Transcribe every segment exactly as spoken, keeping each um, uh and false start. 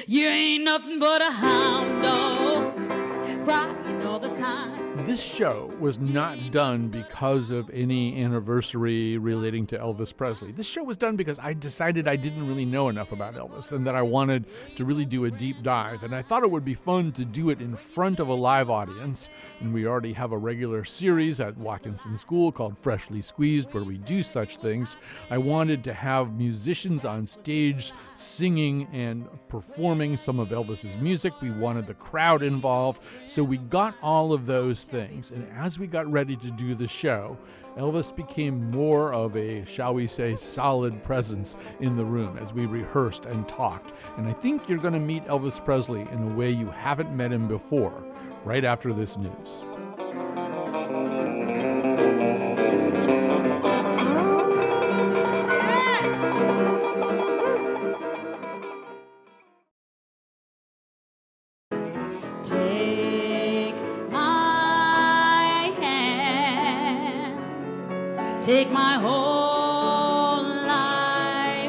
You ain't nothing but a hound dog, crying all the time. This show was not done because of any anniversary relating to Elvis Presley. This show was done because I decided I didn't really know enough about Elvis and that I wanted to really do a deep dive. And I thought it would be fun to do it in front of a live audience. And we already have a regular series at Watkinson School called Freshly Squeezed where we do such things. I wanted to have musicians on stage singing and performing some of Elvis's music. We wanted the crowd involved. So we got all of those things. And as we got ready to do the show, Elvis became more of a, shall we say, solid presence in the room as we rehearsed and talked. And I think you're going to meet Elvis Presley in a way you haven't met him before, right after this news. Take my hand, take my whole life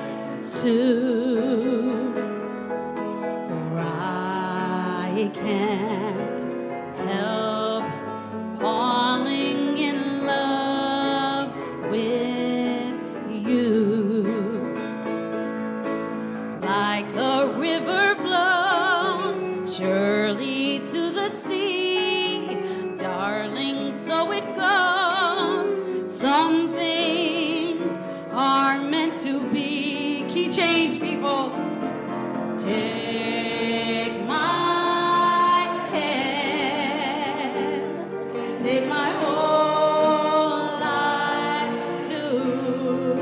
too, for I can't help falling in love with you. Like a river flows surely to the sea, darling, so it goes. Some things are meant to be. Key change, people. Take my hand, take my whole life too,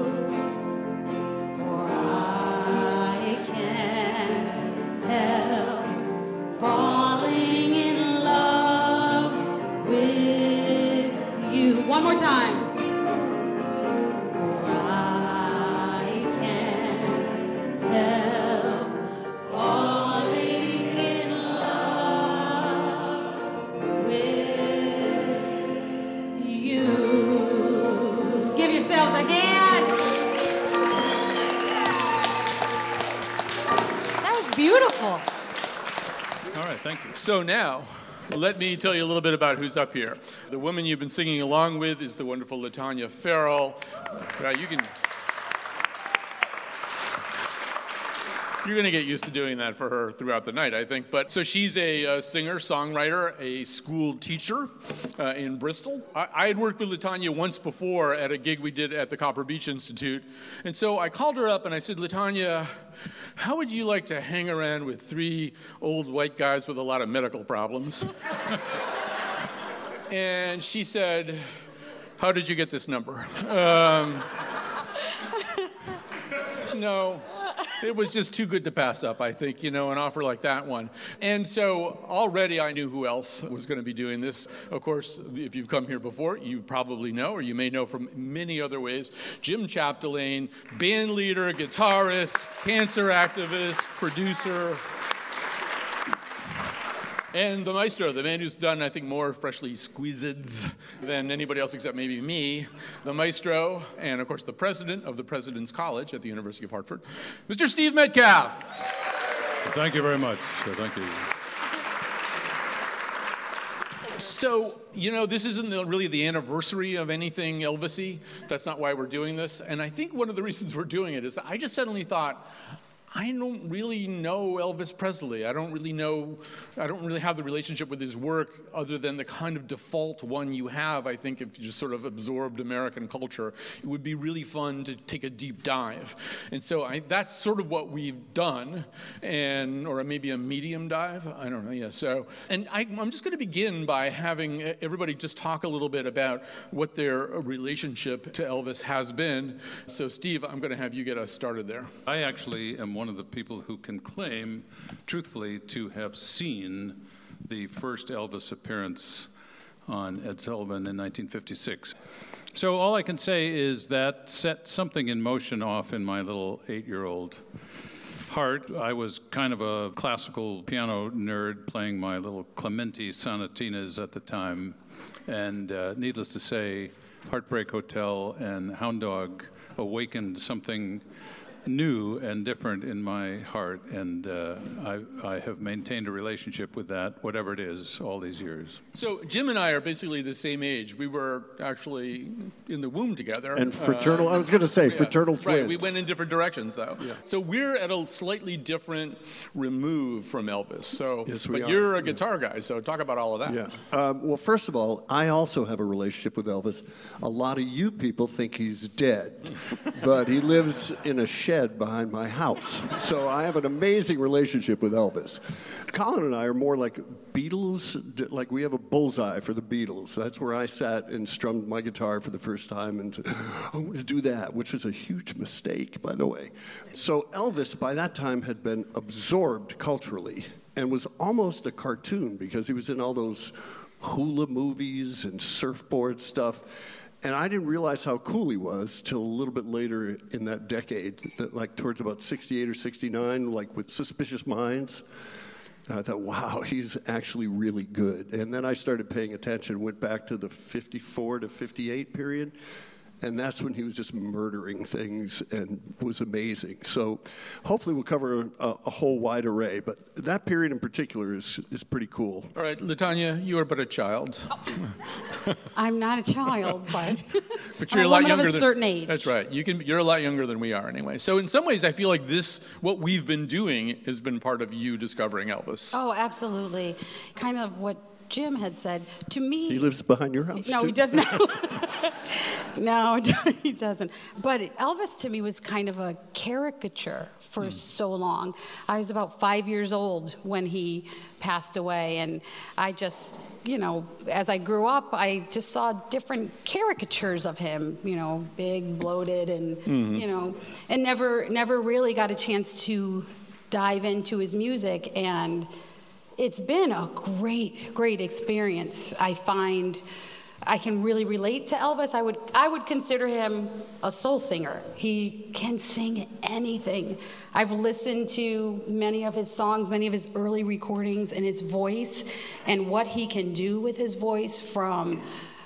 for I can't help falling in love with you. One more time. For I can't help falling in love with you. Give yourselves a hand. That was beautiful. All right, thank you. So now, let me tell you a little bit about who's up here. The woman you've been singing along with is the wonderful LaTonya Farrell. Uh, you can... You're going to get used to doing that for her throughout the night, I think. But so she's a uh, singer, songwriter, a school teacher uh, in Bristol. I, I had worked with LaTonya once before at a gig we did at the Copper Beech Institute. And so I called her up and I said, LaTonya, how would you like to hang around with three old white guys with a lot of medical problems? And she said, how did you get this number? Um, no. It was just too good to pass up, I think, you know, an offer like that one. And so already I knew who else was going to be doing this. Of course, if you've come here before, you probably know, or you may know from many other ways, Jim Chapdelaine, band leader, guitarist, cancer activist, producer, and the maestro, the man who's done, I think, more Freshly Squeezeds than anybody else except maybe me, the maestro, and, of course, the president of the President's College at the University of Hartford, Mister Steve Metcalf. Thank you very much. Thank you. So, you know, this isn't the, really the anniversary of anything Elvis-y. That's not why we're doing this. And I think one of the reasons we're doing it is I just suddenly thought, I don't really know Elvis Presley. I don't really know, I don't really have the relationship with his work other than the kind of default one you have, I think, if you just sort of absorbed American culture. It would be really fun to take a deep dive. And so I, that's sort of what we've done, and or maybe a medium dive, I don't know, yeah. So, and I, I'm just gonna begin by having everybody just talk a little bit about what their relationship to Elvis has been. So Steve, I'm gonna have you get us started there. I actually am one of the people who can claim, truthfully, to have seen the first Elvis appearance on Ed Sullivan in nineteen fifty-six. So all I can say is that set something in motion off in my little eight-year-old heart. I was kind of a classical piano nerd playing my little Clementi sonatinas at the time. And uh, needless to say, Heartbreak Hotel and Hound Dog awakened something new and different in my heart, and uh, I, I have maintained a relationship with that, whatever it is, all these years. So Jim and I are basically the same age. We were actually in the womb together. And fraternal, uh, I was going to say, yeah, fraternal twins. Right, we went in different directions, though. Yeah. So we're at a slightly different remove from Elvis. So, yes, we but are. you're a guitar guy, so talk about all of that. Yeah. Um, well, first of all, I also have a relationship with Elvis. A lot of you people think he's dead, but he lives in a shed behind my house. So I have an amazing relationship with Elvis. Colin and I are more like Beatles, like we have a bullseye for the Beatles. That's where I sat and strummed my guitar for the first time and said, I want to do that, which was a huge mistake, by the way. So Elvis, by that time, had been absorbed culturally and was almost a cartoon because he was in all those hula movies and surfboard stuff. And I didn't realize how cool he was till a little bit later in that decade, that like towards about sixty-eight or sixty-nine, like with Suspicious Minds. And I thought, wow, he's actually really good. And then I started paying attention, went back to the fifty-four to fifty-eight period. And that's when he was just murdering things and was amazing. So hopefully we'll cover a, a whole wide array. But that period in particular is, is pretty cool. All right, LaTonya, you are but a child. I'm not a child, but, but you're I'm a lot woman younger of a than, certain age. That's right. You can. You're a lot younger than we are anyway. So in some ways, I feel like this, what we've been doing, has been part of you discovering Elvis. Oh, absolutely. Kind of what Jim had said to me. He lives behind your house. No, too? he does not. No, he doesn't. But Elvis to me was kind of a caricature for mm. so long. I was about five years old when he passed away, and I just, you know, as I grew up, I just saw different caricatures of him, you know, big, bloated, and, mm-hmm. you know, and never, never really got a chance to dive into his music. And it's been a great, great experience. I find I can really relate to Elvis. I would, I would consider him a soul singer. He can sing anything. I've listened to many of his songs, many of his early recordings, and his voice, and what he can do with his voice, from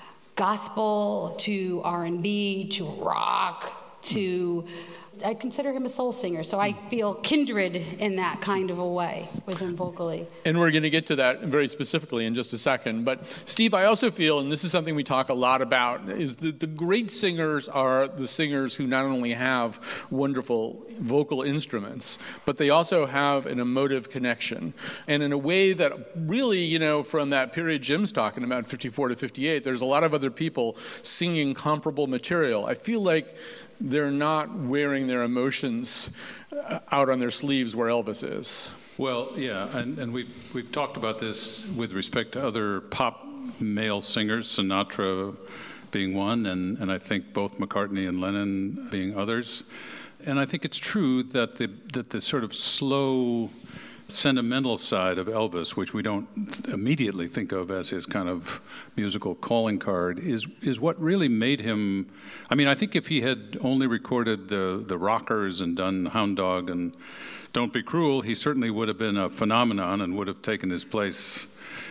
gospel to R and B to rock to, I consider him a soul singer, so I feel kindred in that kind of a way with him vocally. And we're going to get to that very specifically in just a second. But Steve, I also feel, and this is something we talk a lot about, is that the great singers are the singers who not only have wonderful vocal instruments, but they also have an emotive connection. And in a way that really, you know, from that period Jim's talking about, fifty-four to fifty-eight, there's a lot of other people singing comparable material. I feel like they're not wearing their emotions out on their sleeves where Elvis is. Well, yeah, and, and we've, we've talked about this with respect to other pop male singers, Sinatra being one, and, and I think both McCartney and Lennon being others. And I think it's true that the, that the sort of slow, sentimental side of Elvis, which we don't immediately think of as his kind of musical calling card, is is what really made him. I mean, I think if he had only recorded the the rockers and done Hound Dog and Don't Be Cruel, he certainly would have been a phenomenon and would have taken his place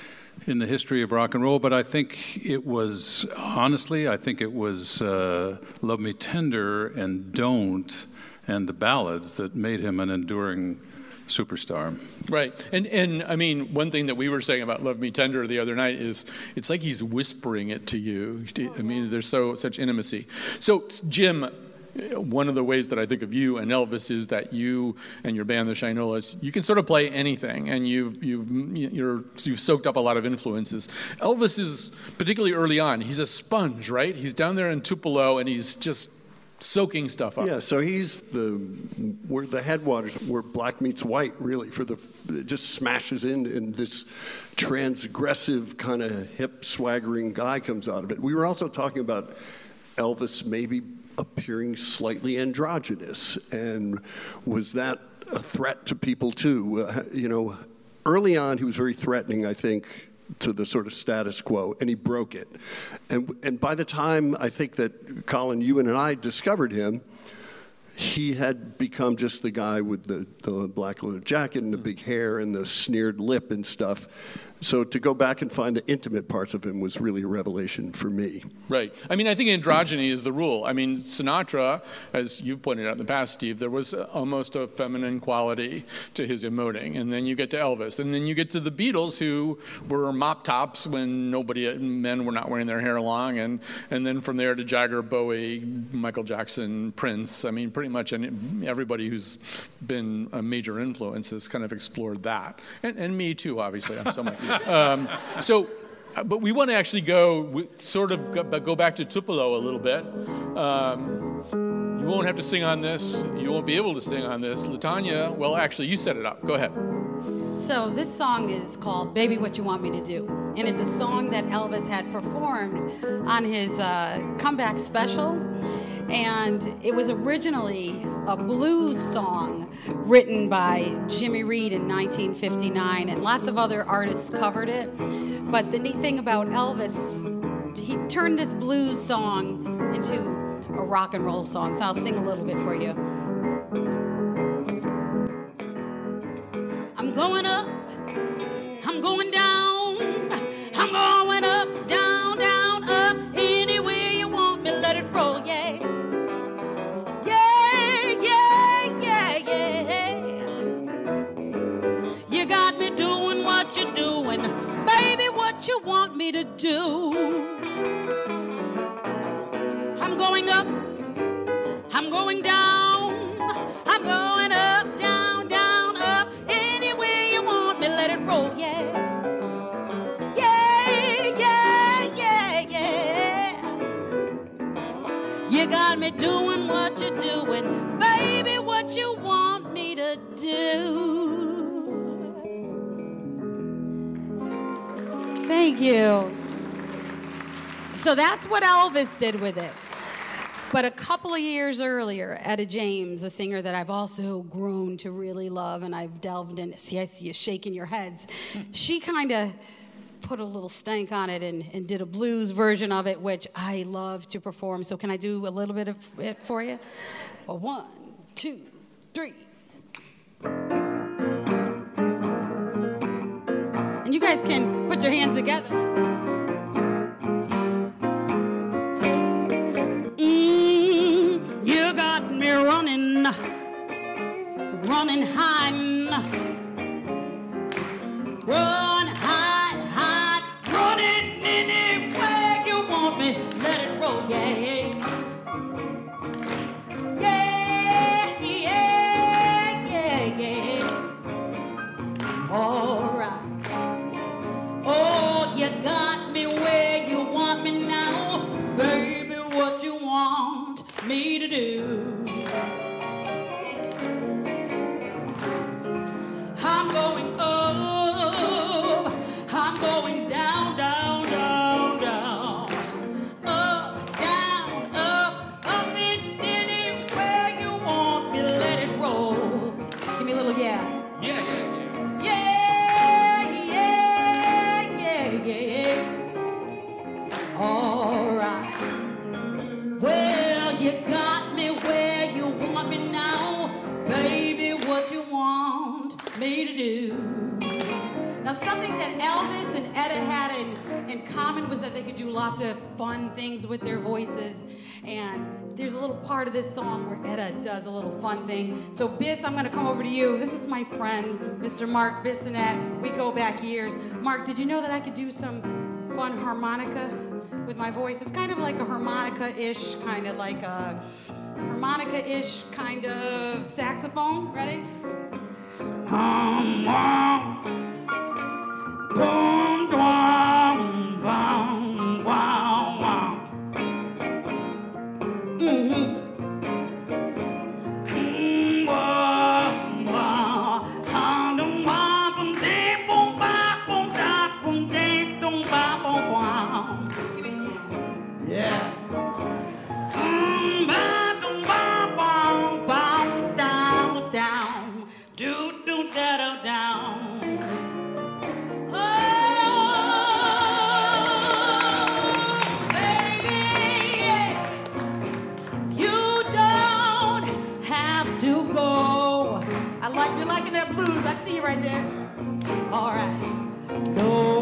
in the history of rock and roll. But I think it was, honestly, I think it was uh, Love Me Tender and Don't and the ballads that made him an enduring superstar. Right. And and I mean, one thing that we were saying about Love Me Tender the other night is it's like he's whispering it to you. I mean, there's so such intimacy. So, Jim, one of the ways that I think of you and Elvis is that you and your band, the Shinolas, you can sort of play anything, and you've you've you're you've soaked up a lot of influences. Elvis is, particularly early on, he's a sponge, right? He's down there in Tupelo, and he's just soaking stuff up. Yeah, so he's the where the headwaters where black meets white, really, for the it just smashes in, and this transgressive kind of hip swaggering guy comes out of it. We were also talking about Elvis maybe appearing slightly androgynous, and was that a threat to people too? Uh, you know, early on he was very threatening, I think, to the sort of status quo, and he broke it. And and by the time I think that Colin, you and I discovered him, he had become just the guy with the, the black leather jacket and the big hair and the sneered lip and stuff. So to go back and find the intimate parts of him was really a revelation for me. Right. I mean, I think androgyny is the rule. I mean, Sinatra, as you've pointed out in the past, Steve, there was almost a feminine quality to his emoting. And then you get to Elvis. And then you get to the Beatles, who were mop tops when nobody, men were not wearing their hair long. And, and then from there to Jagger, Bowie, Michael Jackson, Prince. I mean, pretty much any, everybody who's been a major influence has kind of explored that. And, and me too, obviously. I'm so much. Um, so, but we want to actually go, sort of go, go back to Tupelo a little bit. Um, you won't have to sing on this. You won't be able to sing on this. LaTanya, well, actually, you set it up. Go ahead. So this song is called Baby What You Want Me to Do. And it's a song that Elvis had performed on his uh, comeback special. And it was originally a blues song written by Jimmy Reed in nineteen fifty-nine, and lots of other artists covered it. But the neat thing about Elvis, he turned this blues song into a rock and roll song. So I'll sing a little bit for you. I'm going up, I'm going down, I'm going up, down, down, up, anywhere you want me, let it roll, yeah. You want me to do. I'm going up, I'm going down, I'm going up, down, down, up, anywhere you want me, let it roll, yeah. Yeah, yeah, yeah, yeah. You got me doing what you're doing, baby, what you want me to do. Thank you. So that's what Elvis did with it. But a couple of years earlier, Etta James, a singer that I've also grown to really love, and I've delved in, see, I see you shaking your heads. She kind of put a little stank on it and, and did a blues version of it, which I love to perform. So can I do a little bit of it for you? Well, one, two, three. And you guys can put your hands together. Mm, you got me running, running, hiding. Run, hide, hide, running anywhere you want me. Let it roll, yeah. Yeah, yeah, yeah, yeah. All right. Oh, you got me where you want me now, baby, what you want me to do. I'm going up, I'm going down, down, down, down. Up, down, up, up and anywhere you want me, let it roll. Give me a little yeah. Yeah, yeah, yeah. All right. Well, you got me where you want me now, baby, what you want me to do. Now, something that Elvis and Etta had in, in common was that they could do lots of fun things with their voices. And there's a little part of this song where Etta does a little fun thing. So, Biss, I'm going to come over to you. This is my friend, Mister Mark Bissonette. We go back years. Mark, did you know that I could do some fun harmonica with my voice? It's kind of like a harmonica-ish, kind of like a harmonica-ish kind of saxophone. Ready? Mm-hmm. Yeah. Um, ba, dum, ba, bum, bum, down, down, do, do, da, da, down. Oh, baby, you don't have to go. I like you liking that blues. I see you right there. All right. No.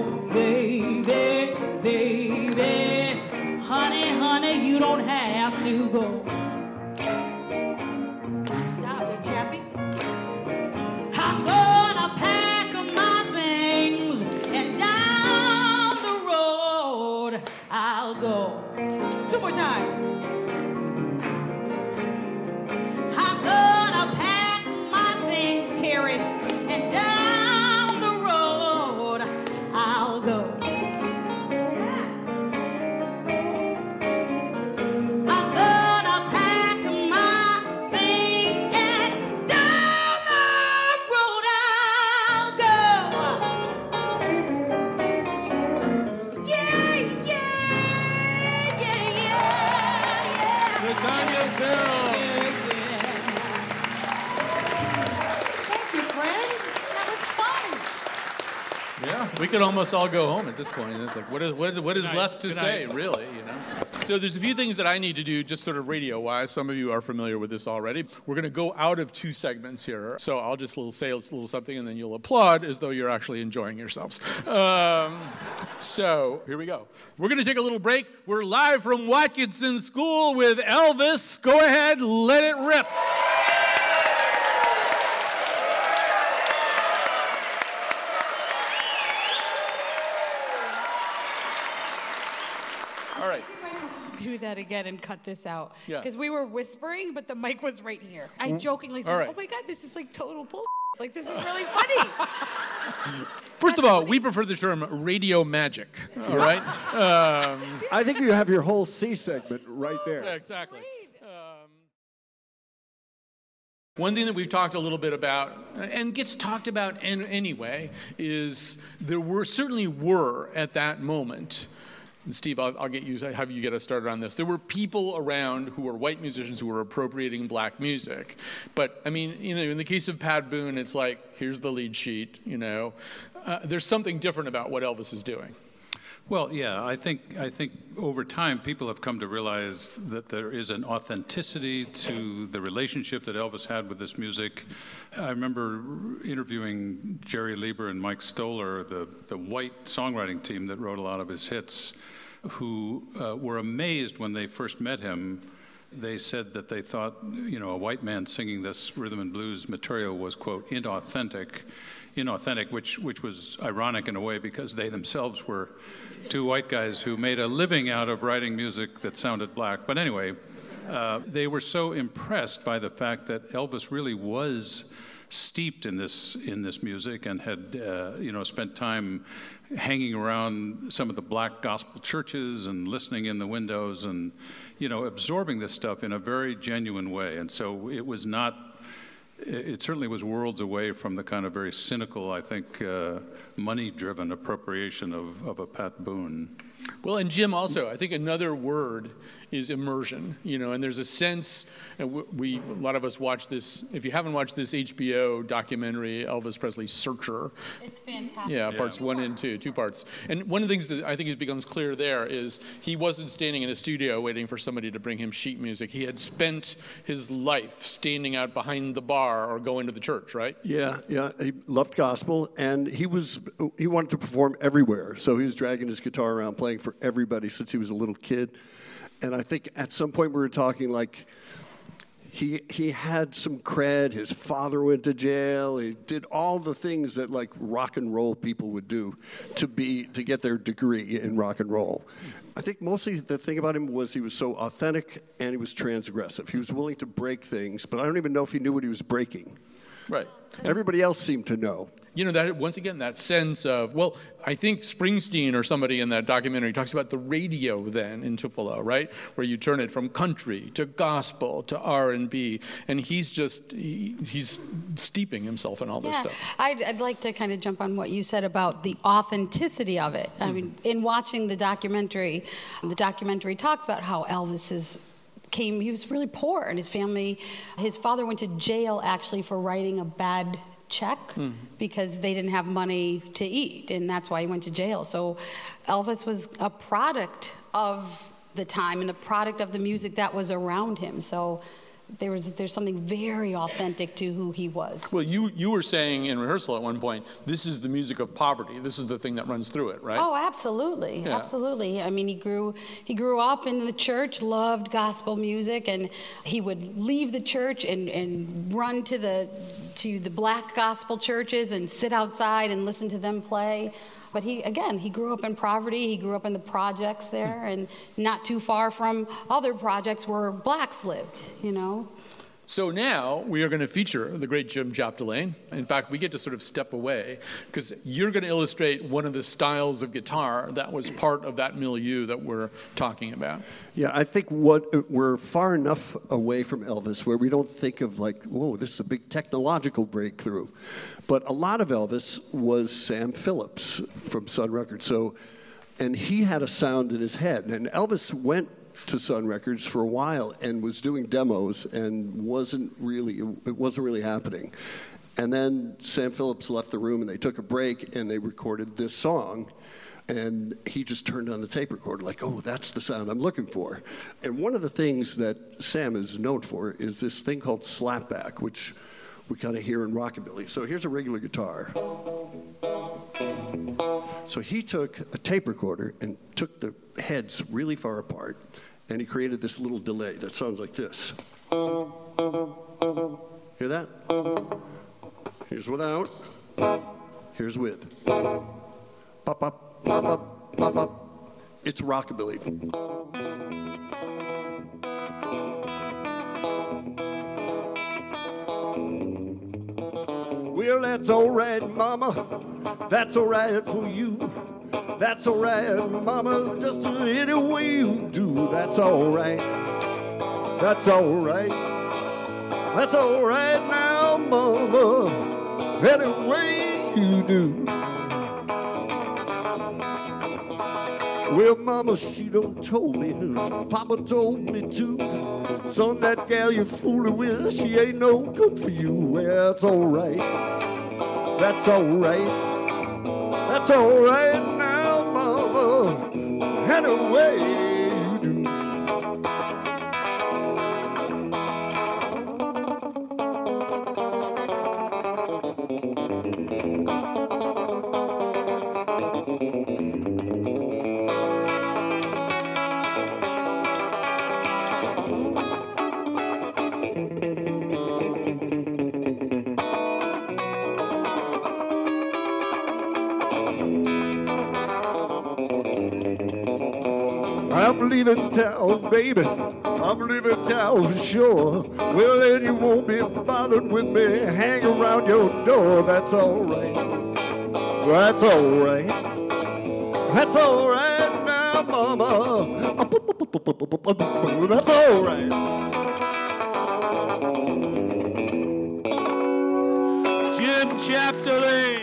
Yeah, we could almost all go home at this point. It's like, what is what is, what is left to Good say, night. really? You know. So there's a few things that I need to do, just sort of radio-wise. Some of you are familiar with this already. We're going to go out of two segments here, so I'll just little say a little something, and then you'll applaud as though you're actually enjoying yourselves. Um, so here we go. We're going to take a little break. We're live from Watkinson School with Elvis. Go ahead, let it rip. All right. We might have to do that again and cut this out. Yeah. Because we were whispering, but the mic was right here. I jokingly said, All right. oh my God, this is like total bull. Like, this is really funny. First of all, we prefer the term radio magic, all right? Um, I think you have your whole C segment right there. yeah, exactly. Um, one thing that we've talked a little bit about, and gets talked about an- anyway, is there were certainly were at that moment. And Steve, I'll, I'll get you, have you get us started on this. There were people around who were white musicians who were appropriating black music. But, I mean, you know, in the case of Pat Boone, it's like, here's the lead sheet, you know. Uh, there's something different about what Elvis is doing. Well, yeah, I think I think over time people have come to realize that there is an authenticity to the relationship that Elvis had with this music. I remember interviewing Jerry Lieber and Mike Stoller, the, the white songwriting team that wrote a lot of his hits, who uh, were amazed when they first met him. They said that they thought, you know, a white man singing this rhythm and blues material was, quote, inauthentic, inauthentic, which which was ironic in a way because they themselves were two white guys who made a living out of writing music that sounded black. But anyway, uh, they were so impressed by the fact that Elvis really was steeped in this in this music and had uh, you know spent time hanging around some of the black gospel churches and listening in the windows and you know absorbing this stuff in a very genuine way. And so it was not. It certainly was worlds away from the kind of very cynical, I think, uh, money-driven appropriation of, of a Pat Boone. Well, and Jim also, I think another word is immersion, you know, and there's a sense, and we, a lot of us watch this, if you haven't watched this H B O documentary, Elvis Presley Searcher. It's fantastic. Yeah, parts Yeah. one and two, two parts. And one of the things that I think it becomes clear there is he wasn't standing in a studio waiting for somebody to bring him sheet music. He had spent his life standing out behind the bar or going to the church, right? Yeah, yeah. He loved gospel, and he was he wanted to perform everywhere. So he was dragging his guitar around, playing for everybody since he was a little kid. And I think at some point we were talking like he he had some cred. His father went to jail. He did all the things that like rock and roll people would do to be to get their degree in rock and roll. I think mostly the thing about him was he was so authentic and he was transgressive. He was willing to break things, but I don't even know if he knew what he was breaking. Right. Everybody else seemed to know. You know, that once again, that sense of, well, I think Springsteen or somebody in that documentary talks about the radio then in Tupelo, right? Where you turn it from country to gospel to R and B, and he's just, he, he's steeping himself in all this Yeah, stuff. I'd, I'd like to kind of jump on what you said about the authenticity of it. I mean, in watching the documentary, the documentary talks about how Elvis is came, he was really poor, and his family, his father went to jail actually for writing a bad check mm. because they didn't have money to eat, and that's why he went to jail. So Elvis was a product of the time and a product of the music that was around him. So there was there's something very authentic to who he was. Well, you, you were saying in rehearsal at one point, this is the music of poverty. This is the thing that runs through it, right? Oh, absolutely, Yeah. absolutely. I mean, he grew he grew up in the church, loved gospel music, and he would leave the church and, and run to the to the black gospel churches and sit outside and listen to them play. But he, again, he grew up in poverty. He grew up in the projects there, and not too far from other projects where blacks lived, you know. So now we are going to feature the great Jim Jopdelane. In fact, we get to sort of step away because you're going to illustrate one of the styles of guitar that was part of that milieu that we're talking about. Yeah, I think what we're far enough away from Elvis where we don't think of like, whoa, this is a big technological breakthrough. But a lot of Elvis was Sam Phillips from Sun Records. So, and he had a sound in his head. And Elvis went to Sun Records for a while and was doing demos and wasn't really, it wasn't really happening. And then Sam Phillips left the room, and they took a break, and they recorded this song. And he just turned on the tape recorder like, oh, that's the sound I'm looking for. And one of the things that Sam is known for is this thing called slapback, which we kind of hear in rockabilly. So here's a regular guitar. So he took a tape recorder and took the heads really far apart, and he created this little delay that sounds like this. Hear that? Here's without. Here's with. Pop, pop. Bop, bop, bop, bop. It's rockabilly. Well, that's all right, Mama. That's all right for you. That's all right, Mama. Just any way you do. That's all right. That's all right. That's all right now, Mama. Any way you do. Well, Mama, she done told me, Papa told me too. Son, that gal you're fooling with, she ain't no good for you. Well, that's all right. That's all right. That's all right now, Mama. Anyway you do. I'm leaving town, baby. I'm leaving town for sure. Well, then you won't be bothered with me. Hang around your door. That's all right. That's all right. That's all right now, Mama. That's all right. Jim Chapdelaine.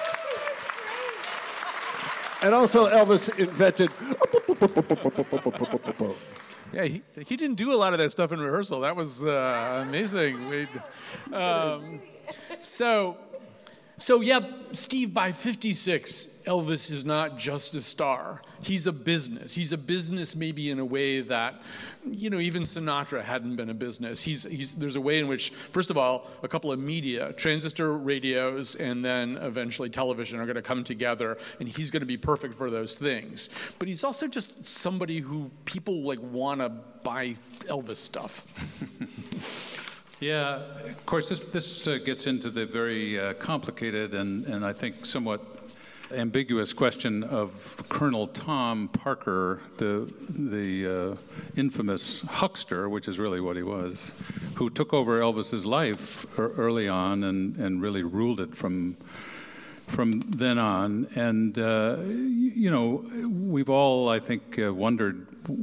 And also Elvis invented. Yeah, he, he didn't do a lot of that stuff in rehearsal. That was uh, amazing. We'd, um, so, so yeah, Steve, by fifty-six, Elvis is not just a star. He's a business. He's a business maybe in a way that, you know, even Sinatra hadn't been a business. He's, he's, there's a way in which, first of all, a couple of media, transistor radios, and then eventually television are going to come together, and he's going to be perfect for those things. But he's also just somebody who people like want to buy Elvis stuff. Yeah, of course, this, this uh, gets into the very uh, complicated and, and I think somewhat ambiguous question of Colonel Tom Parker, the, the uh, infamous huckster, which is really what he was, who took over Elvis's life early on and, and really ruled it from, from then on. And, uh, you know, we've all, I think, uh, wondered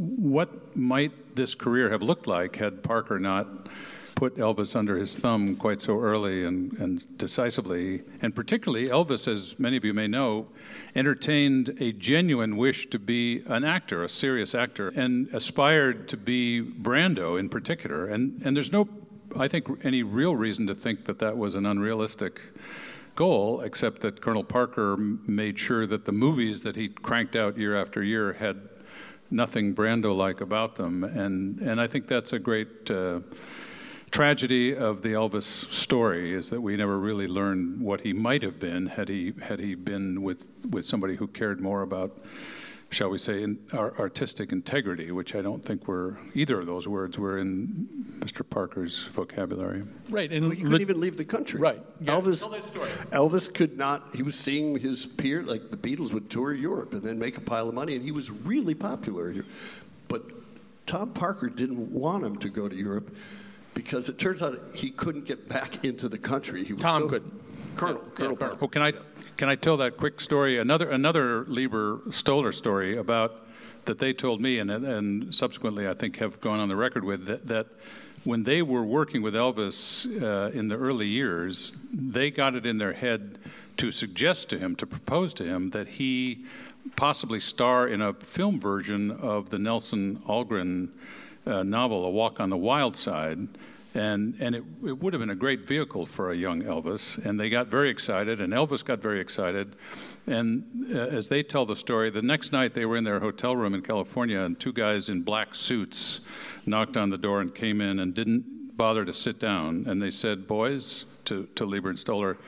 what might this career have looked like had Parker not put Elvis under his thumb quite so early and, and decisively. And particularly, Elvis, as many of you may know, entertained a genuine wish to be an actor, a serious actor, and aspired to be Brando in particular. And, and there's no, I think, any real reason to think that that was an unrealistic goal, except that Colonel Parker made sure that the movies that he cranked out year after year had nothing Brando-like about them. And, and I think that's a great Uh, tragedy of the Elvis story, is that we never really learned what he might have been had he had he been with with somebody who cared more about, shall we say, in our artistic integrity, which I don't think were either of those words were in Mister Parker's vocabulary. Right, and well, he couldn't even leave the country. Right, yeah. Elvis. Tell that story. Elvis could not. He was seeing his peer, like the Beatles would tour Europe and then make a pile of money, and he was really popular. But Tom Parker didn't want him to go to Europe, because it turns out he couldn't get back into the country. He was Tom so, couldn't. Colonel, Yeah, Colonel yeah, Parker. Oh, can I can I tell that quick story? Another another Lieber Stoller story about that they told me, and and subsequently I think have gone on the record with that, that when they were working with Elvis uh, in the early years, they got it in their head to suggest to him, to propose to him, that he possibly star in a film version of the Nelson Algren Uh, novel, A Walk on the Wild Side, And, and it, it would have been a great vehicle for a young Elvis. And they got very excited, and Elvis got very excited. And uh, as they tell the story, the next night they were in their hotel room in California, and two guys in black suits knocked on the door and came in and didn't bother to sit down. And they said, boys, to, to Leiber and Stoller,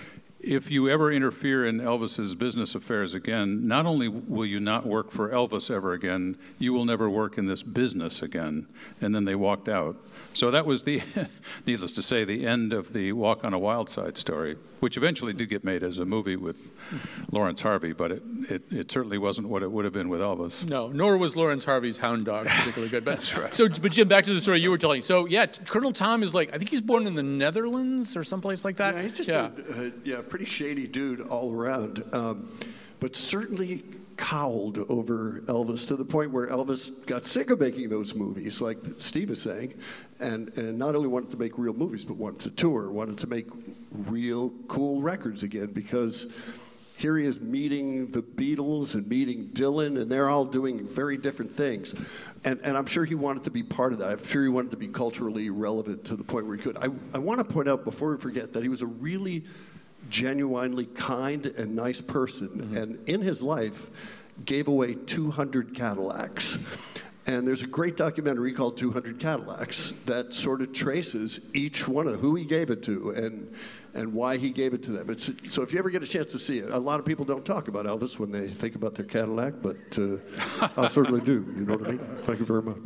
if you ever interfere in Elvis's business affairs again, not only will you not work for Elvis ever again, you will never work in this business again. And then they walked out. So that was the, needless to say, the end of the Walk on a Wild Side story, which eventually did get made as a movie with Lawrence Harvey, but it, it, it certainly wasn't what it would have been with Elvis. No, nor was Lawrence Harvey's Hound Dog particularly good. But, That's right. So, but Jim, back to the story you were telling. So, yeah, Colonel Tom is like, I think he's born in the Netherlands or someplace like that. Yeah, he's just yeah. A, a yeah, pretty shady dude all around, um, but certainly cowled over Elvis to the point where Elvis got sick of making those movies, like Steve is saying, and, and not only wanted to make real movies, but wanted to tour, wanted to make real cool records again, because here he is meeting the Beatles and meeting Dylan, and they're all doing very different things. And, and I'm sure he wanted to be part of that. I'm sure he wanted to be culturally relevant to the point where he could. I, I want to point out, before we forget, that he was a really genuinely kind and nice person, mm-hmm. and in his life gave away two hundred Cadillacs. And there's a great documentary called two hundred Cadillacs that sort of traces each one of who he gave it to and and why he gave it to them. It's, so if you ever get a chance to see it, a lot of people don't talk about Elvis when they think about their Cadillac, but uh, I certainly do. You know what I mean? Thank you very much.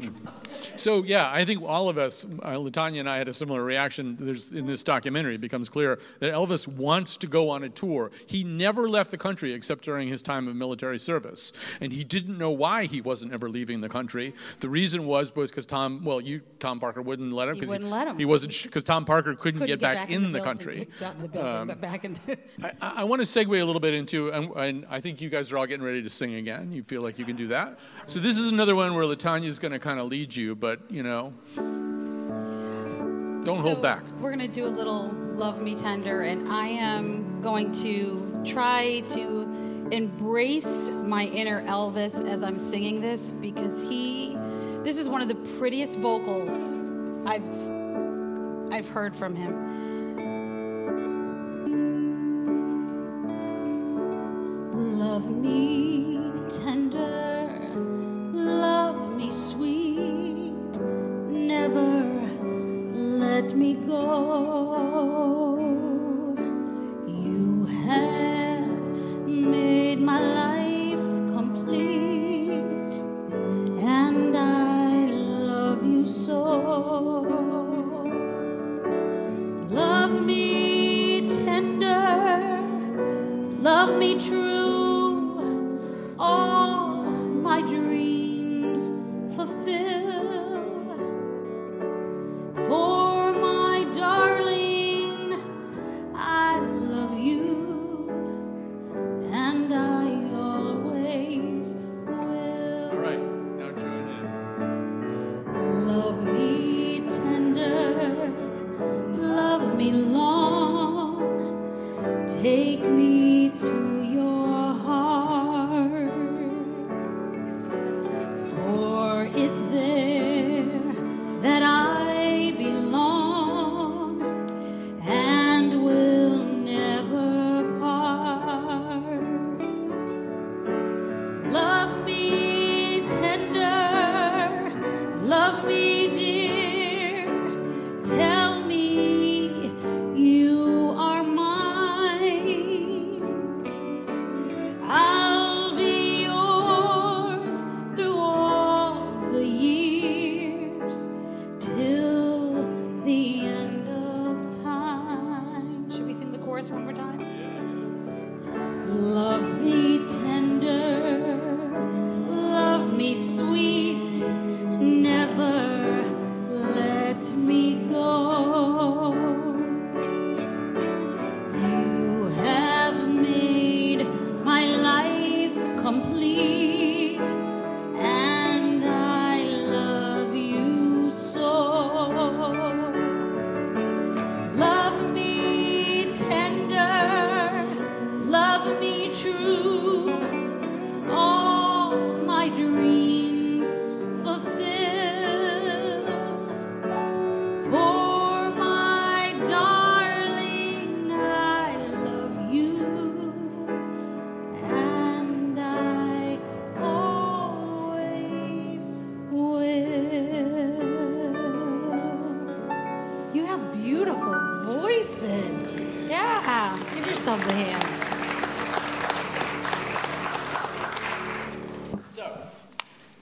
So, yeah, I think all of us, uh, LaTanya and I had a similar reaction. There's, in this documentary, it becomes clear that Elvis wants to go on a tour. He never left the country except during his time of military service. And he didn't know why he wasn't ever leaving the country. The reason was because Tom, well, you, Tom Parker wouldn't let him. He wouldn't let him. He wasn't, because Tom Parker couldn't, Couldn't get, get back, back in, in the, the country. building, not in the building, Um, but back in the... I, I want to segue a little bit into, and, and I think you guys are all getting ready to sing again. You feel like you can do that? So this is another one where LaTanya is going to kind of lead you, but, you know, don't So hold back. We're going to do a little Love Me Tender, and I am going to try to embrace my inner Elvis as I'm singing this, because he, this is one of the prettiest vocals I've, I've heard from him. Love me tender, love me sweet, never let me go. You have made my life complete, and I love you so. Love me tender, love me true, all my dreams fulfill. For my darling, I love you, and I always will. All right, now join in. Love me tender, love me long, take me to your heart, for it's there that I belong and will never part. Love me tender, love me dear, tell me you are mine.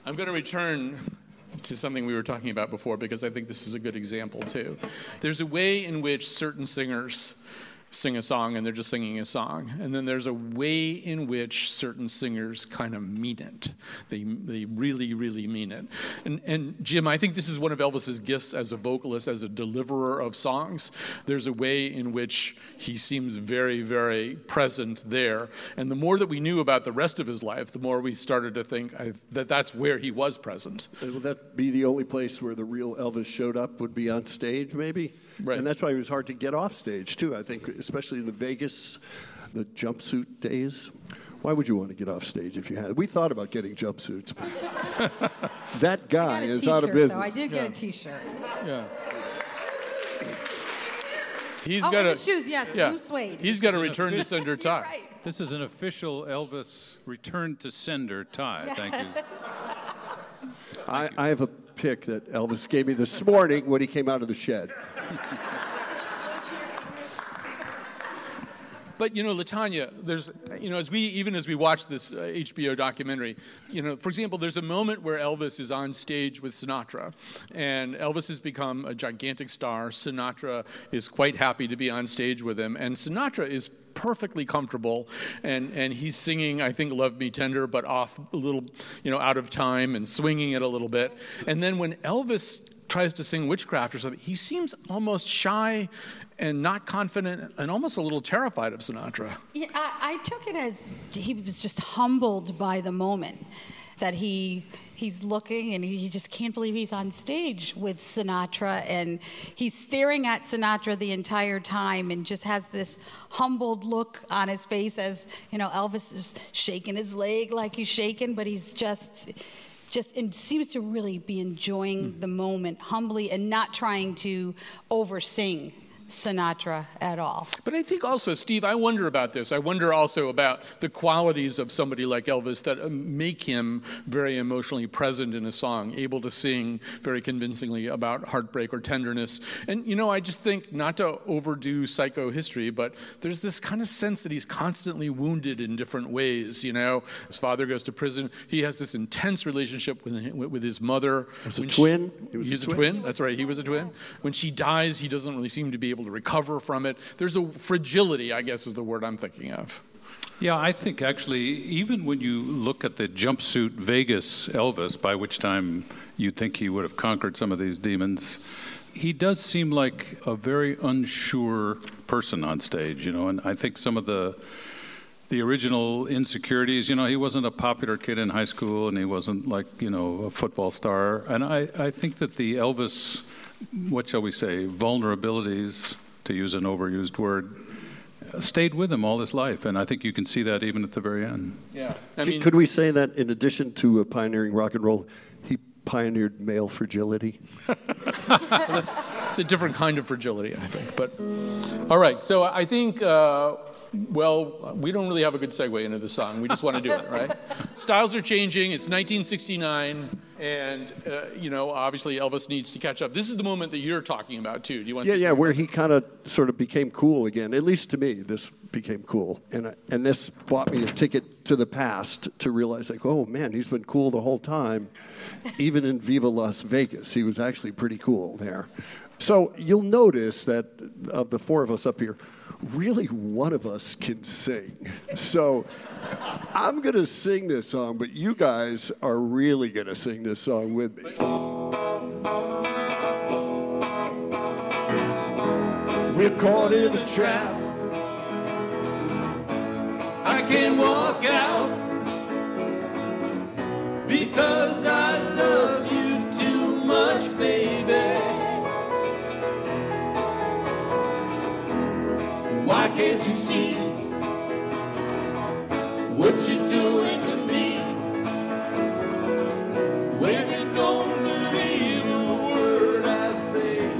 I'm going to return to something we were talking about before because I think this is a good example too. There's a way in which certain singers sing a song and they're just singing a song. And then there's a way in which certain singers kind of mean it. They they really, really mean it. And, and Jim, I think this is one of Elvis's gifts as a vocalist, as a deliverer of songs. There's a way in which he seems very, very present there. And the more that we knew about the rest of his life, the more we started to think I, that that's where he was present. And would that be the only place where the real Elvis showed up, would be on stage, maybe? Right. And that's why it was hard to get off stage, too, I think, especially in the Vegas, the jumpsuit days. Why would you want to get off stage if you had? We thought about getting jumpsuits. But that guy is out of business. Though. I did get Yeah. a T-shirt. Yeah. He's Oh, got and a the shoes, yes, yeah. blue suede. He's got to return to sender tie. Right. This is an official Elvis return to sender tie. Thank you. I, I have a pic that Elvis gave me this morning when he came out of the shed. But you know, LaTanya, there's, you know, as we even as we watch this uh, H B O documentary, you know, for example, there's a moment where Elvis is on stage with Sinatra, and Elvis has become a gigantic star. Sinatra is quite happy to be on stage with him, and Sinatra is perfectly comfortable, and and he's singing, I think, "Love Me Tender," but off a little, you know, out of time and swinging it a little bit. And then when Elvis tries to sing Witchcraft or something, he seems almost shy and not confident and almost a little terrified of Sinatra. Yeah, I, I took it as he was just humbled by the moment that he he's looking and he just can't believe he's on stage with Sinatra, and he's staring at Sinatra the entire time and just has this humbled look on his face as, you know, Elvis is shaking his leg like he's shaking, but he's just just and seems to really be enjoying mm. the moment humbly and not trying to oversing Sinatra at all. But I think also, Steve, I wonder about this. I wonder also about the qualities of somebody like Elvis that make him very emotionally present in a song, able to sing very convincingly about heartbreak or tenderness. And, you know, I just think, not to overdo psychohistory, but there's this kind of sense that he's constantly wounded in different ways, you know. His father goes to prison. He has this intense relationship with, with his mother. Was a twin? She, he was he's a a twin? twin. That's right. He was a twin. When she dies, he doesn't really seem to be able to recover from it. There's a fragility, I guess, is the word I'm thinking of. Yeah, I think actually, even when you look at the jumpsuit Vegas Elvis, by which time you'd think he would have conquered some of these demons, he does seem like a very unsure person on stage, you know, and I think some of the the original insecurities, you know, he wasn't a popular kid in high school and he wasn't like, you know, a football star. And I, I think that the Elvis, what shall we say, vulnerabilities, to use an overused word, stayed with him all his life, and I think you can see that even at the very end. Yeah, I C- mean, could we say that in addition to uh, pioneering rock and roll, he pioneered male fragility? well, it's, it's a different kind of fragility, I think. But all right, so I think. Uh, Well, we don't really have a good segue into the song. We just want to do it, right? Styles are changing. It's nineteen sixty-nine, and uh, you know, obviously Elvis needs to catch up. This is the moment that you're talking about too. Do you want? Yeah, to yeah, where he kind of sort of became cool again. At least to me, this became cool, and I, and this bought me a ticket to the past to realize, like, oh man, he's been cool the whole time. Even in Viva Las Vegas, he was actually pretty cool there. So you'll notice that of the four of us up here, really one of us can sing. So I'm going to sing this song, but you guys are really going to sing this song with me. We're caught in a trap. I can't walk out because I love you too much, baby. Why can't you see what you're doing to me? When you don't believe a word I say.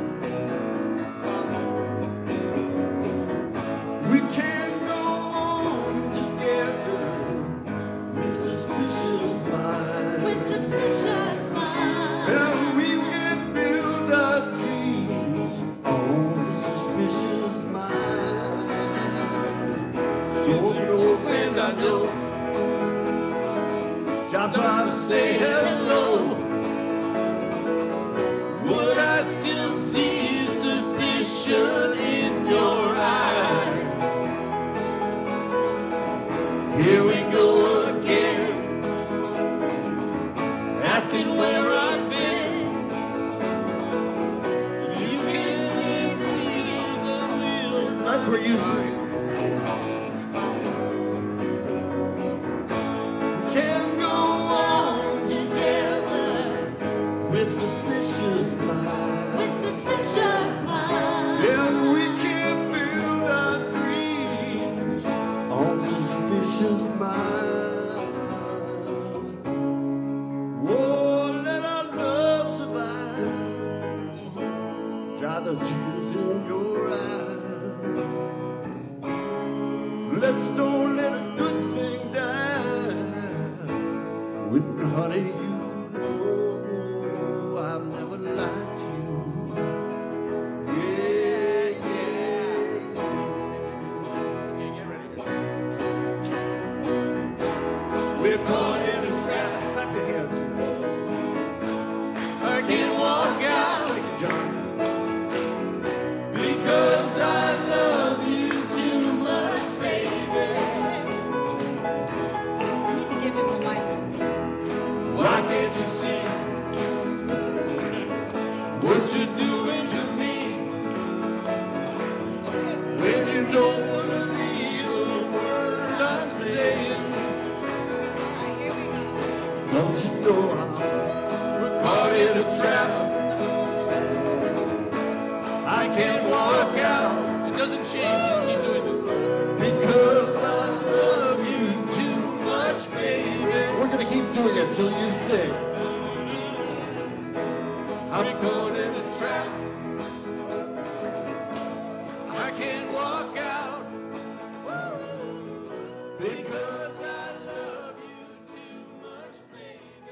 We can't go on together with suspicious minds. With suspicious minds. And we can build our dreams on suspicious minds. So no offense, I know. I thought I'd say hello. Would I still see suspicion in your eyes? Here we go again, asking where I've been. You can see the real. That's what you say. We can go on together with suspicious minds. With suspicious minds. And we can build our dreams on suspicious minds. Oh, let our love survive. Dry the tears in your eyes. Let's don't let a good thing die. When, honey, you know I've never lied to you. Yeah, yeah. Okay, get ready. We're caught in a trap. Clap your hands. I can't walk out. Thank you, John. Because I love you too much, baby. I need to give him the mic. Why can't you see what you're doing to me? When you don't want to leave a word I'm saying. Don't you know how we're caught in a trap? I can't walk out. It doesn't change. Just keep doing this. Because I love you too much, baby. We're gonna keep doing it till you sing. I'm caught in a trap. I can't walk out. Because I love you too much, baby.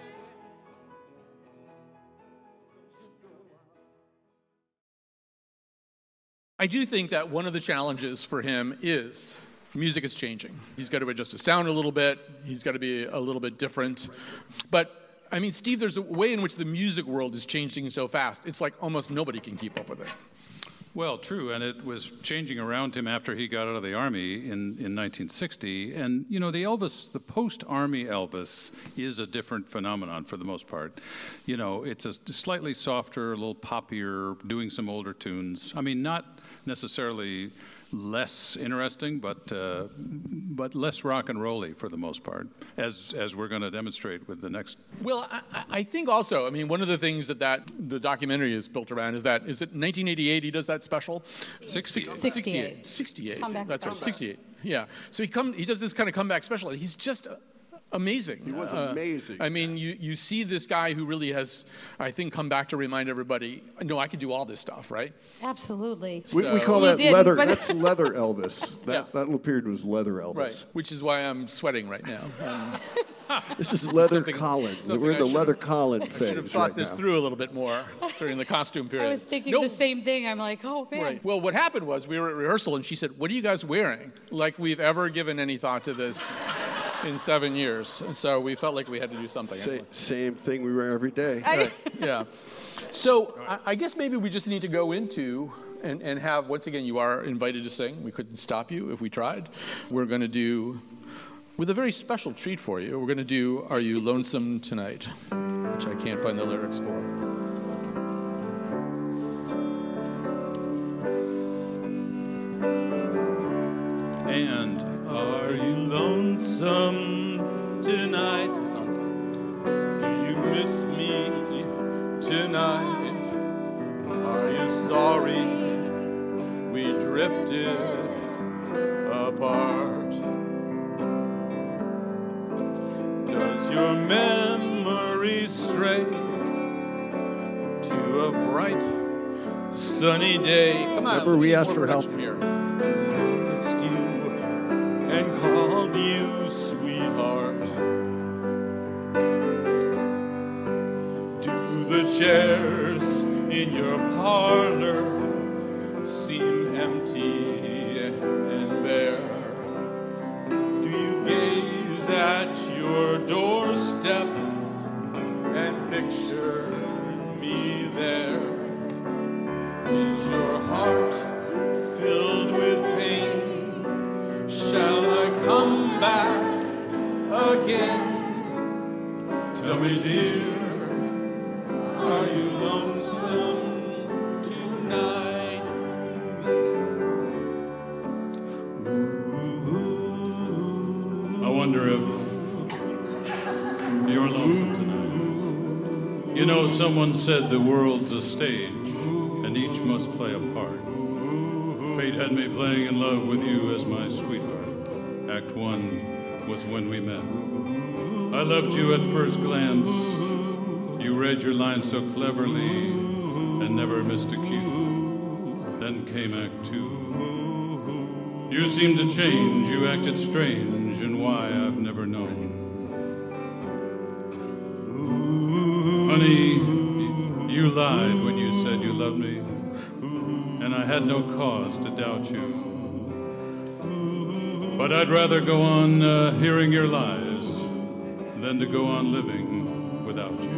I do think that one of the challenges for him is music is changing. He's got to adjust his sound a little bit. He's got to be a little bit different. But, I mean, Steve, there's a way in which the music world is changing so fast. It's like almost nobody can keep up with it. Well, true, and it was changing around him after he got out of the Army in, in nineteen sixty. And, you know, the Elvis, the post-Army Elvis is a different phenomenon for the most part. You know, it's a slightly softer, a little poppier, doing some older tunes. I mean, not necessarily less interesting, but uh, but less rock and rolly for the most part, as as we're going to demonstrate with the next. Well, I, I think also, I mean, one of the things that, that the documentary is built around is that, is it nineteen eighty-eight he does that special? sixty-eight. sixty-eight. sixty-eight. Comeback That's right, special. sixty-eight. Yeah. So he come he does this kind of comeback special. He's just uh, amazing. He was Uh, amazing. I mean, you, you see this guy who really has, I think, come back to remind everybody, no, I can do all this stuff, right? Absolutely. We, we call You that didn't, leather. but- That's leather Elvis. That, Yeah. that little period was leather Elvis. Right. Which is why I'm sweating right now. Um, This is leather Something- Colin. something We're in I the should've- leather Colin I phase should have thought right this now. through a little bit more during the costume period. I was thinking No- the same thing. I'm like, oh, man. Right. Well, what happened was we were at rehearsal and she said, "What are you guys wearing?" Like we've ever given any thought to this in seven years. And so we felt like we had to do something. Sa- anyway. same thing we wear every day. Right. Yeah. So I, I guess maybe we just need to go into and, and have, once again, you are invited to sing. We couldn't stop you if we tried. We're going to do, with a very special treat for you, we're going to do Are You Lonesome Tonight? Which I can't find the lyrics for. And are you lonesome tonight? Do you miss me tonight? Are you sorry we drifted apart? Does your memory stray to a bright sunny day? Come on, Remember, we need asked more for help. production here. Kissed you and called you sweetheart. Do the chairs in your parlor seem empty and bare? Do you gaze is at your doorstep and picture me there. Is your heart filled with pain? Shall I come back again? Tell me, dear, are you lonesome tonight? I wonder if you're lonesome tonight. You know, someone said the world's a stage, and each must play a part. Fate had me playing in love with you as my sweetheart. Act one was when we met. I loved you at first glance. You read your lines so cleverly and never missed a cue. Then came Act two. You seemed to change, you acted strange, and why I've never known. Honey, you lied when you said you loved me, and I had no cause to doubt you. But I'd rather go on uh, hearing your lies than to go on living without you.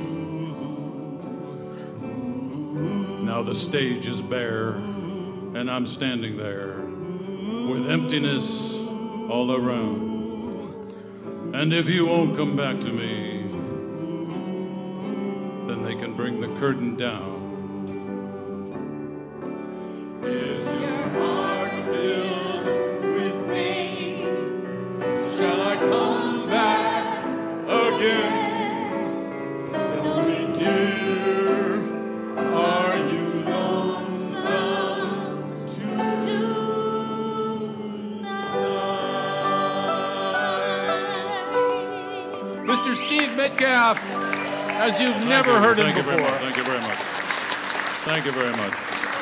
Now the stage is bare, and I'm standing there with emptiness all around. And if you won't come back to me, then they can bring the curtain down. Is your heart filled with pain? Shall I come back again? Tell me, dear, are you lonesome tonight? Mister Steve Metcalf, as you've Thank never you. heard him Thank you before. very much. Thank you very much. Thank you very much.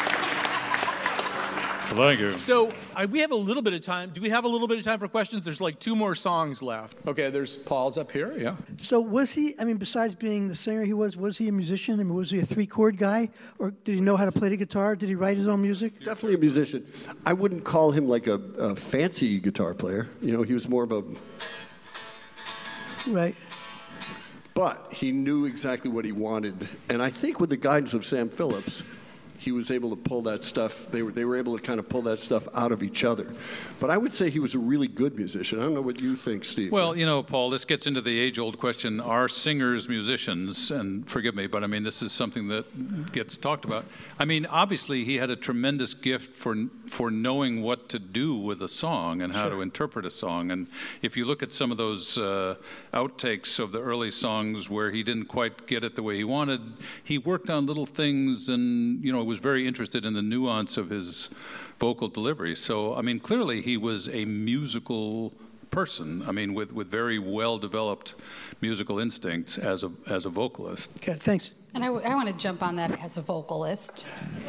Thank you. So I, we have a little bit of time. Do we have a little bit of time for questions? There's like two more songs left. Okay, there's Paul's up here. Yeah. So was he, I mean, besides being the singer he was, was he a musician? I mean, was he a three-chord guy? Or did he know how to play the guitar? Did he write his own music? Definitely a musician. I wouldn't call him like a, a fancy guitar player. You know, he was more of a... Right. But he knew exactly what he wanted. And I think with the guidance of Sam Phillips, he was able to pull that stuff, they were, they were able to kind of pull that stuff out of each other. But I would say he was a really good musician. I don't know what you think, Steve. Well, you know, Paul, this gets into the age-old question, are singers musicians? And forgive me, but I mean, this is something that gets talked about. I mean, obviously, he had a tremendous gift for for knowing what to do with a song and how Sure. to interpret a song. And if you look at some of those uh, outtakes of the early songs where he didn't quite get it the way he wanted, he worked on little things and, you know, was very interested in the nuance of his vocal delivery. So, I mean, clearly he was a musical person, I mean, with, with very well-developed musical instincts as a, as a vocalist. Okay, thanks. And I, w- I want to jump on that as a vocalist.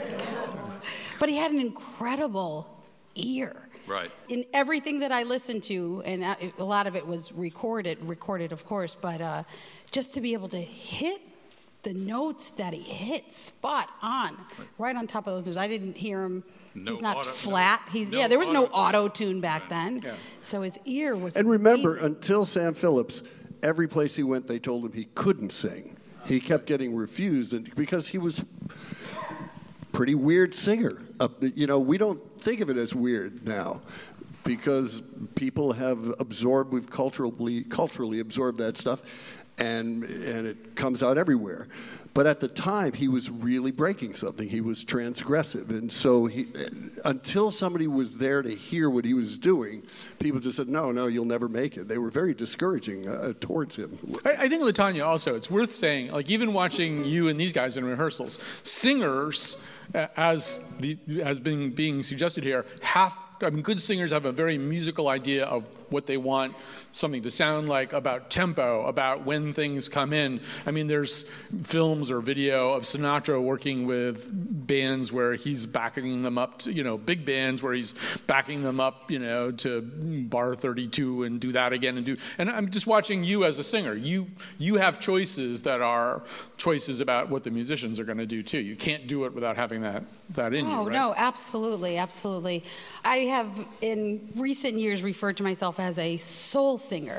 But he had an incredible ear. Right. In everything that I listened to, and a a lot of it was recorded, recorded of course, but uh, just to be able to hit the notes that he hit spot on, right on top of those notes. I didn't hear him. No He's not auto- flat. no- He's no yeah. There was no auto-tune. auto tune back then, Yeah. so his ear was. And remember, amazing. until Sam Phillips, every place he went, they told him he couldn't sing. He kept getting refused, and because he was pretty weird singer. Uh, you know, we don't think of it as weird now because people have absorbed, we've culturally culturally absorbed that stuff, and and it comes out everywhere. But at the time, he was really breaking something. He was transgressive, and so he, until somebody was there to hear what he was doing, people just said, "No, no, you'll never make it." They were very discouraging uh, towards him. I, I think, LaTanya, also, it's worth saying, like, even watching you and these guys in rehearsals, singers, uh, as the, has been being suggested here, have, I mean, good singers have a very musical idea of what they want something to sound like, about tempo, about when things come in. I mean, there's films or video of Sinatra working with bands where he's backing them up to, you know, big bands where he's backing them up, you know, to bar thirty-two and do that again and do, and I'm just watching you as a singer. You you have choices that are choices about what the musicians are going to do too. You can't do it without having that that in you, Oh, right? no, absolutely, absolutely. I have, in recent years, referred to myself as a soul singer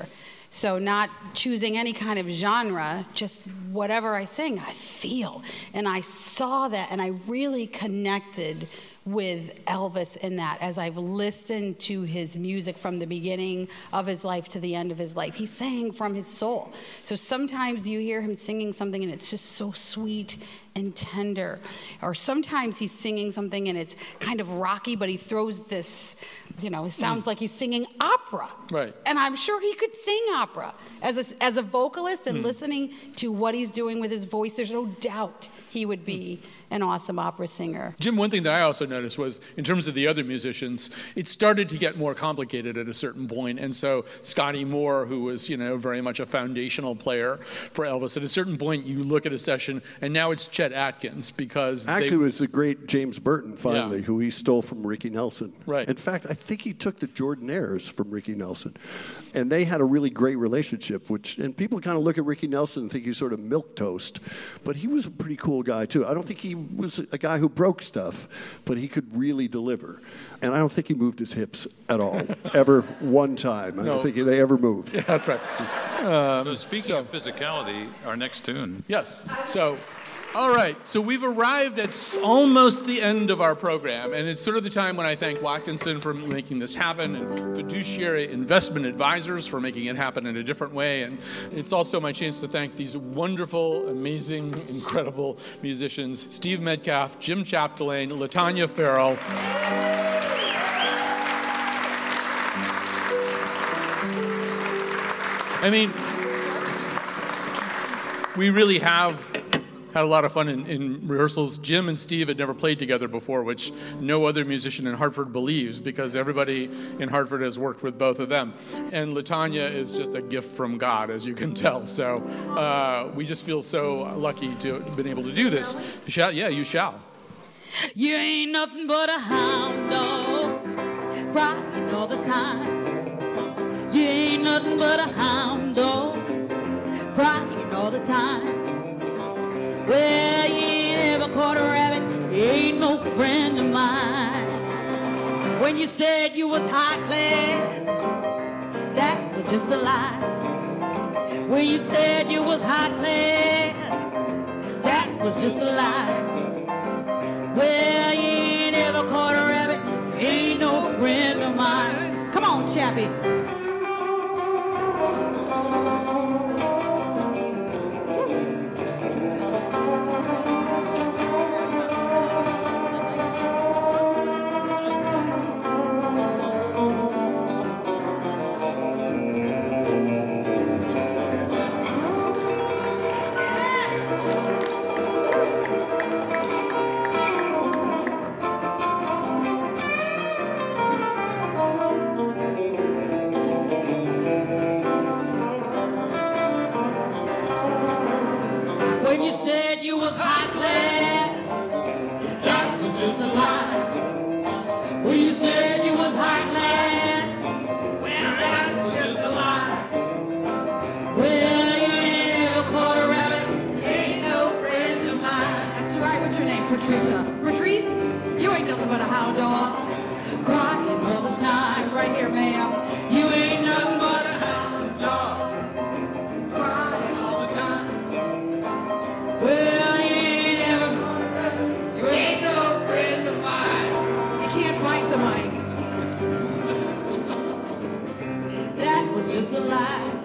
So not choosing any kind of genre, just whatever I sing, I feel. And I saw that, and I really connected with Elvis in that as I've listened to his music from the beginning of his life to the end of his life. He sang from his soul. So sometimes you hear him singing something and it's just so sweet and tender. Or sometimes he's singing something and it's kind of rocky, but he throws this, you know, it sounds mm. like he's singing opera. Right. And I'm sure he could sing opera. As a, as a vocalist and mm. listening to what he's doing with his voice, there's no doubt he would be mm. an awesome opera singer. Jim, one thing that I also noticed was, in terms of the other musicians, it started to get more complicated at a certain point. And so Scotty Moore, who was, you know, very much a foundational player for Elvis, at a certain point you look at a session, and now it's Chet Atkins, because Actually, they, it was the great James Burton, finally, yeah. who he stole from Ricky Nelson. Right. In fact, I think he took the Jordanaires from Ricky Nelson. And they had a really great relationship, which, and people kind of look at Ricky Nelson and think he's sort of milquetoast, but he was a pretty cool guy, too. I don't think he was a guy who broke stuff, but he could really deliver. And I don't think he moved his hips at all, ever one time. I No. don't think they ever moved. Yeah, that's right. Um, so speaking so, of physicality, our next tune. Yes. So, all right. So we've arrived at s- almost the end of our program, and it's sort of the time when I thank Watkinson for making this happen, and Fiduciary Investment Advisors for making it happen in a different way. And it's also my chance to thank these wonderful, amazing, incredible musicians: Steve Metcalf, Jim Chapdelaine, LaTanya Farrell. I mean, we really have had a lot of fun in, in rehearsals. Jim and Steve had never played together before, which no other musician in Hartford believes, because everybody in Hartford has worked with both of them. And LaTanya is just a gift from God, as you can tell. So uh, we just feel so lucky to have been able to do this. You shall? Yeah, you shall. You ain't nothing but a hound dog, crying all the time. You ain't nothing but a hound dog, crying all the time. Well, you ain't ever caught a rabbit, you ain't no friend of mine. When you said you was high class, that was just a lie. When you said you was high class, that was just a lie. Well, you ain't ever caught a rabbit, you ain't no friend of mine. Come on, Chappie. When you said you was high class, that was just a lie. When you said you was high class, well, that was just a lie. Well, you ain't ever caught a rabbit, you ain't no friend of mine. That's right. What's your name, Patricia? Patrice? You ain't nothing but a hound dog, crying all the time. Right here, ma'am. You ain't nothing but a hound dog, crying all the time. Well, you ain't ever, you ain't no friend of mine. You can't bite the mic. That was just a lie.